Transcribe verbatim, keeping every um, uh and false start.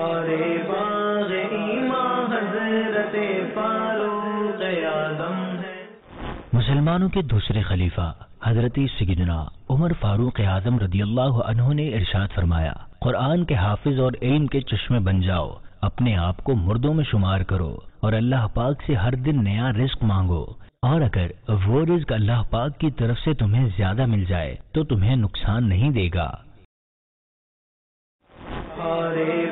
और बाग़ ईमान हज़रत फारूक़ आज़म है। मुसलमानों के दूसरे खलीफा हजरत सय्यदना उमर फारूक आज़म रदियल्लाहु अन्हु ने इरशाद फरमाया, कुरान के हाफिज और इल्म के चश्मे बन जाओ, अपने आप को मुर्दों में शुमार करो और अल्लाह पाक से हर दिन नया रिस्क मांगो, और अगर वो रिस्क अल्लाह पाक की तरफ से तुम्हें ज्यादा मिल जाए तो तुम्हें नुकसान नहीं देगा। और